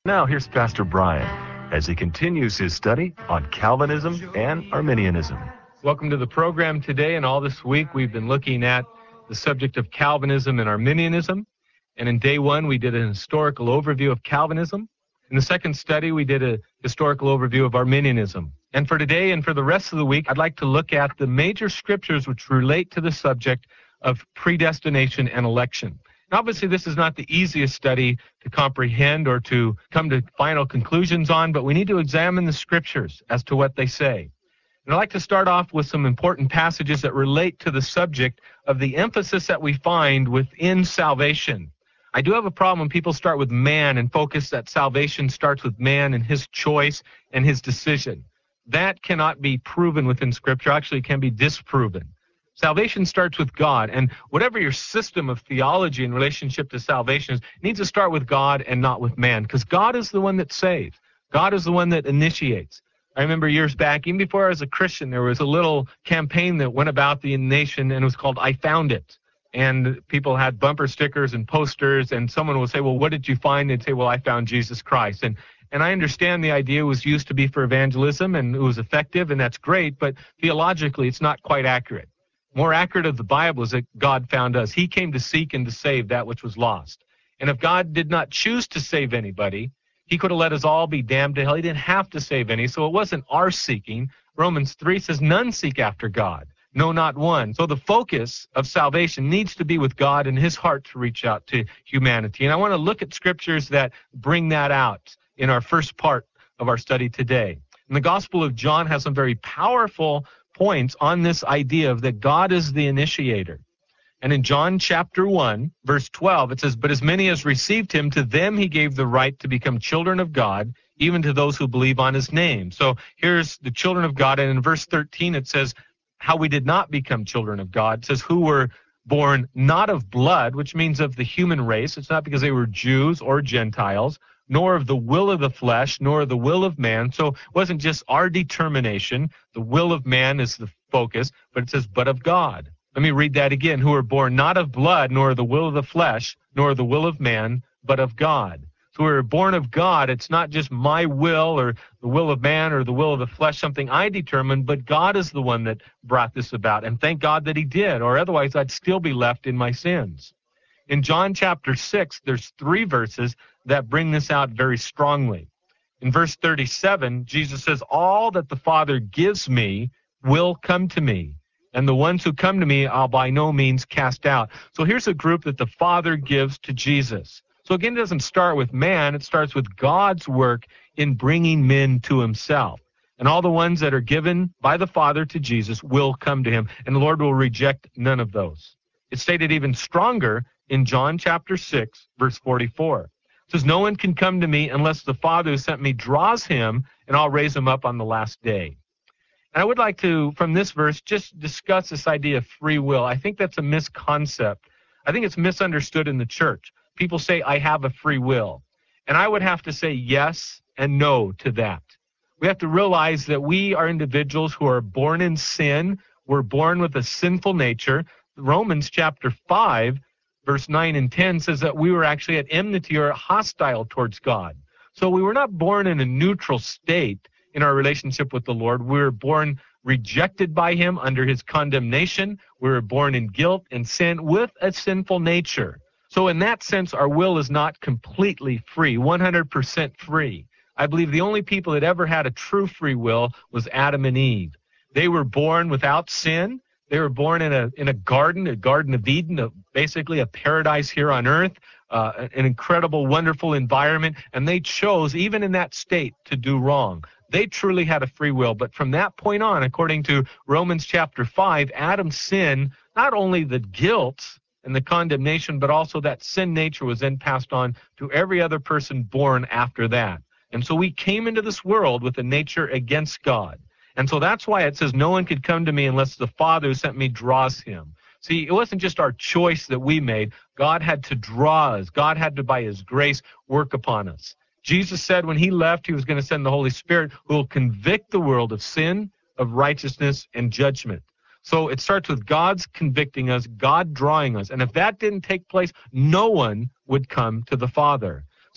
Now here's Pastor Brian as he continues his study on Calvinism and Arminianism. Welcome to the program today, and all this week we've been looking at the subject of Calvinism and Arminianism. And in day one, we did an historical overview of Calvinism. In the second study, we did a historical overview of Arminianism. And for today and for the rest of the week, I'd like to look at the major scriptures which relate to the subject of predestination and election. Now, obviously, this is not the easiest study to comprehend or to come to final conclusions on, but we need to examine the scriptures as to what they say. And I'd like to start off with some important passages that relate to the subject of the emphasis that we find within salvation. I do have a problem when people start with man and focus that salvation starts with man and his choice and his decision. That cannot be proven within Scripture. Actually, it can be disproven. Salvation starts with God, and whatever your system of theology in relationship to salvation is, it needs to start with God and not with man, because God is the one that saves. God is the one that initiates. I remember years back, even before I was a Christian, there was a little campaign that went about the nation, and it was called I Found It. And people had bumper stickers and posters, and someone would say, well, what did you find? They'd say, well, I found Jesus Christ. And I understand the idea was used to be for evangelism, and it was effective, and that's great, but theologically it's not quite accurate. More accurate of the Bible is that God found us. He came to seek and to save that which was lost. And if God did not choose to save anybody, he could have let us all be damned to hell. He didn't have to save any, so it wasn't our seeking. Romans 3 says, none seek after God. No, not one. So the focus of salvation needs to be with God and his heart to reach out to humanity. And I want to look at scriptures that bring that out in our first part of our study today. And the Gospel of John has some very powerful points on this idea of that God is the initiator. And in John chapter 1, verse 12, it says, but as many as received him, to them he gave the right to become children of God, even to those who believe on his name. So here's the children of God. And in verse 13, it says, how we did not become children of God. It says, who were born not of blood, which means of the human race. It's not because they were Jews or Gentiles, nor of the will of the flesh, nor of the will of man. So it wasn't just our determination. The will of man is the focus, but it says, but of God. Let me read that again. Who were born not of blood, nor of the will of the flesh, nor of the will of man, but of God. So we're born of God. It's not just my will or the will of man or the will of the flesh, something I determined, but God is the one that brought this about. And thank God that he did, or otherwise I'd still be left in my sins. In John chapter 6, there's 3 verses that bring this out very strongly. In verse 37, Jesus says, all that the Father gives me will come to me, and the ones who come to me I'll by no means cast out. So here's a group that the Father gives to Jesus. So again, it doesn't start with man. It starts with God's work in bringing men to himself. And all the ones that are given by the Father to Jesus will come to him, and the Lord will reject none of those. It's stated even stronger in John chapter 6, verse 44. It says, no one can come to me unless the Father who sent me draws him, and I'll raise him up on the last day. And I would like to, from this verse, just discuss this idea of free will. I think that's a misconcept. I think it's misunderstood in the church. People say, I have a free will. And I would have to say yes and no to that. We have to realize that we are individuals who are born in sin. We're born with a sinful nature. Romans chapter 5, verse 9 and 10 says that we were actually at enmity or hostile towards God. So we were not born in a neutral state in our relationship with the Lord. We were born rejected by him under his condemnation. We were born in guilt and sin with a sinful nature. So in that sense, our will is not completely free, 100% free. I believe the only people that ever had a true free will was Adam and Eve. They were born without sin. They were born in a garden of Eden, basically a paradise here on earth, an incredible, wonderful environment, and they chose, even in that state, to do wrong. They truly had a free will, but from that point on, according to Romans chapter 5, Adam's sin, not only the guilt and the condemnation, but also that sin nature was then passed on to every other person born after that. And so we came into this world with a nature against God. And so that's why it says no one could come to me unless the Father who sent me draws him. See, it wasn't just our choice that we made. God had to draw us. God had to, by his grace, work upon us. Jesus said when he left, he was going to send the Holy Spirit who will convict the world of sin, of righteousness, and judgment. So it starts with God's convicting us, God drawing us. And if that didn't take place, no one would come to the Father.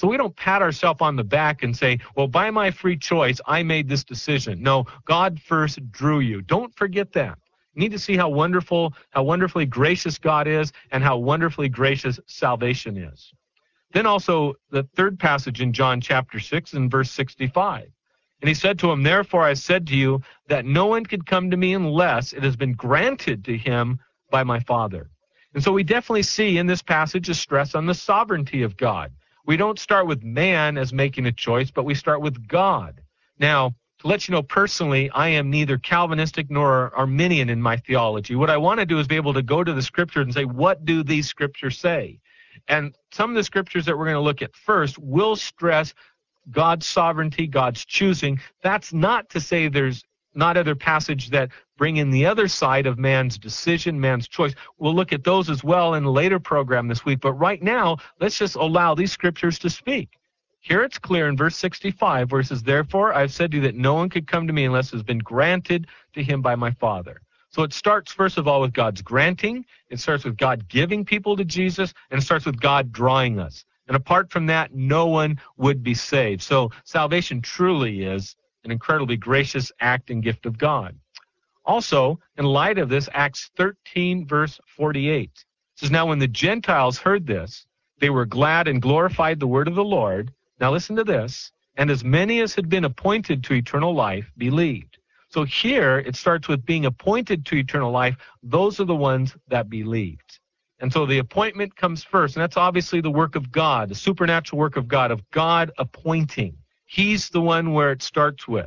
So we don't pat ourselves on the back and say, well, by my free choice, I made this decision. No, God first drew you. Don't forget that. You need to see how wonderfully gracious God is and how wonderfully gracious salvation is. Then also the third passage in John chapter 6 and verse 65. And he said to him, therefore I said to you that no one could come to me unless it has been granted to him by my Father. And so we definitely see in this passage a stress on the sovereignty of God. We don't start with man as making a choice, but we start with God. Now, to let you know personally, I am neither Calvinistic nor Arminian in my theology. What I want to do is be able to go to the scriptures and say, what do these scriptures say? And some of the scriptures that we're going to look at first will stress God's sovereignty, God's choosing. That's not to say there's not other passages that bring in the other side of man's decision, man's choice. We'll look at those as well in a later program this week. But right now, let's just allow these scriptures to speak. Here it's clear in verse 65 where it says, therefore I've said to you that no one could come to me unless it has been granted to him by my Father. So it starts, first of all, with God's granting. It starts with God giving people to Jesus, and it starts with God drawing us. And apart from that, no one would be saved. So salvation truly is an incredibly gracious act and gift of God. Also, in light of this, Acts 13, verse 48 says, now when the Gentiles heard this, they were glad and glorified the word of the Lord. Now listen to this. And as many as had been appointed to eternal life believed. So here it starts with being appointed to eternal life. Those are the ones that believed. And so the appointment comes first. And that's obviously the work of God, the supernatural work of God appointing. He's the one where it starts with.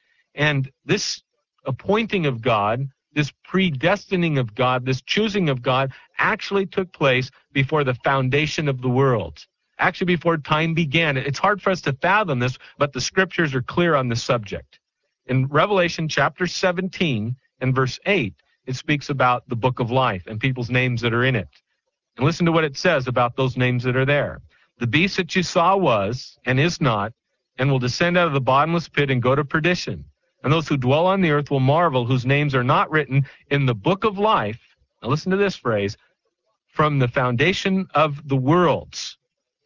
And this appointing of God, this predestining of God, this choosing of God actually took place before the foundation of the world. Actually, before time began. It's hard for us to fathom this, but the scriptures are clear on this subject. In Revelation chapter 17 and verse 8, it speaks about the book of life and people's names that are in it. And listen to what it says about those names that are there. The beast that you saw was and is not, and will descend out of the bottomless pit and go to perdition. And those who dwell on the earth will marvel, whose names are not written in the book of life. Now listen to this phrase, from the foundation of the worlds.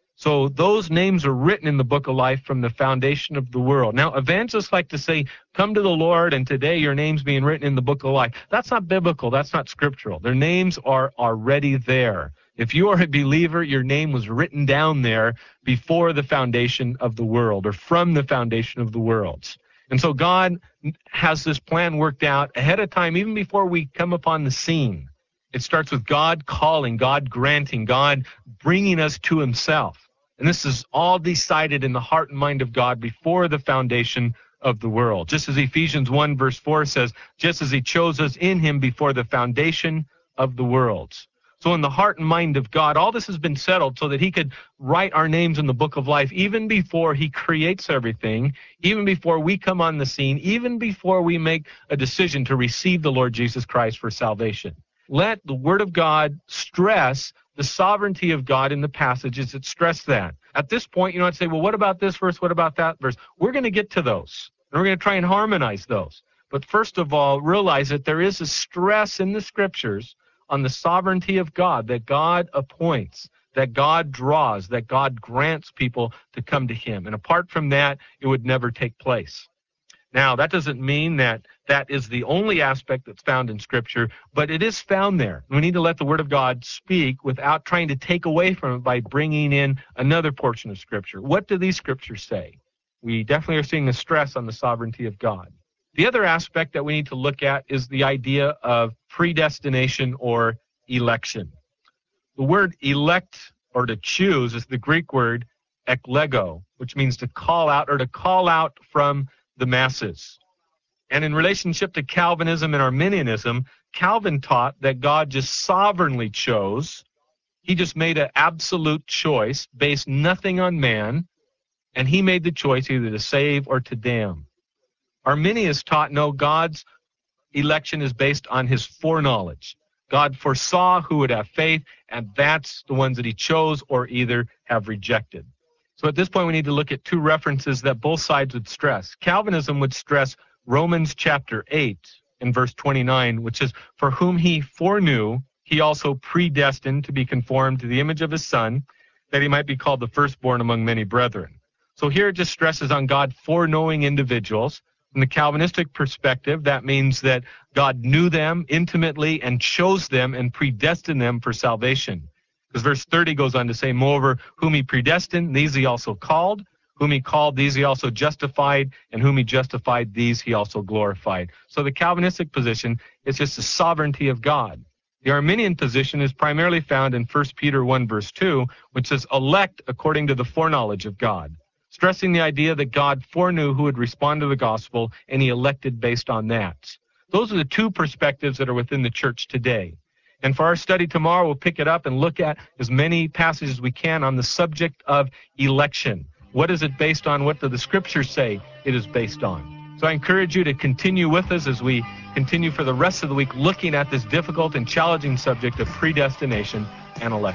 So those names are written in the book of life from the foundation of the world. Now, evangelists like to say, come to the Lord, and today your name's being written in the book of life. That's not biblical. That's not scriptural. Their names are already there. If you are a believer, your name was written down there before the foundation of the world, or from the foundation of the worlds. And so God has this plan worked out ahead of time, even before we come upon the scene. It starts with God calling, God granting, God bringing us to himself. And this is all decided in the heart and mind of God before the foundation of the world. Just as Ephesians 1 verse 4 says, just as he chose us in him before the foundation of the worlds. So in the heart and mind of God, all this has been settled so that he could write our names in the book of life even before he creates everything, even before we come on the scene, even before we make a decision to receive the Lord Jesus Christ for salvation. Let the Word of God stress the sovereignty of God in the passages that stress that. At this point, you know, I'd say, well, what about this verse? What about that verse? We're going to get to those, and we're going to try and harmonize those. But first of all, realize that there is a stress in the Scriptures on the sovereignty of God, that God appoints, that God draws, that God grants people to come to him. And apart from that, it would never take place. Now, that doesn't mean that that is the only aspect that's found in Scripture, but it is found there. We need to let the Word of God speak without trying to take away from it by bringing in another portion of Scripture. What do these Scriptures say? We definitely are seeing a stress on the sovereignty of God. The other aspect that we need to look at is the idea of predestination or election. The word elect or to choose is the Greek word eklego, which means to call out or to call out from the masses. And in relationship to Calvinism and Arminianism, Calvin taught that God just sovereignly chose. He just made an absolute choice based nothing on man, and he made the choice either to save or to damn. Arminius taught, no, God's election is based on his foreknowledge. God foresaw who would have faith, and that's the ones that he chose or either have rejected. So at this point, we need to look at two references that both sides would stress. Calvinism would stress Romans chapter 8 and verse 29, which is, for whom he foreknew, he also predestined to be conformed to the image of his Son, that he might be called the firstborn among many brethren. So here it just stresses on God foreknowing individuals. From the Calvinistic perspective, that means that God knew them intimately and chose them and predestined them for salvation. Because verse 30 goes on to say, moreover, whom he predestined, these he also called. Whom he called, these he also justified. And whom he justified, these he also glorified. So the Calvinistic position is just the sovereignty of God. The Arminian position is primarily found in 1 Peter 1 verse 2, which says, elect according to the foreknowledge of God, stressing the idea that God foreknew who would respond to the gospel, and he elected based on that. Those are the two perspectives that are within the church today. And for our study tomorrow, we'll pick it up and look at as many passages as we can on the subject of election. What is it based on? What do the scriptures say it is based on? So I encourage you to continue with us as we continue for the rest of the week looking at this difficult and challenging subject of predestination and election.